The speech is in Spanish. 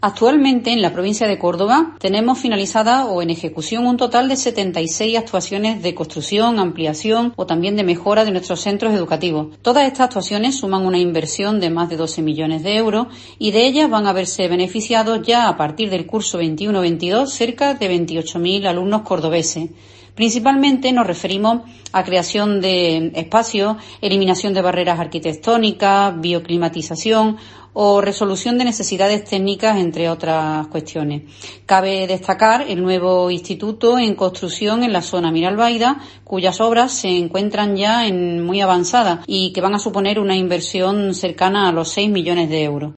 Actualmente, en la provincia de Córdoba, tenemos finalizada o en ejecución un total de 76 actuaciones de construcción, ampliación o también de mejora de nuestros centros educativos. Todas estas actuaciones suman una inversión de más de 12 millones de euros y de ellas van a verse beneficiados ya a partir del curso 21-22 cerca de 28.000 alumnos cordobeses. Principalmente nos referimos a creación de espacios, eliminación de barreras arquitectónicas, bioclimatización o resolución de necesidades técnicas, entre otras cuestiones. Cabe destacar el nuevo instituto en construcción en la zona Miralbaida, cuyas obras se encuentran ya en muy avanzadas y que van a suponer una inversión cercana a los 6 millones de euros.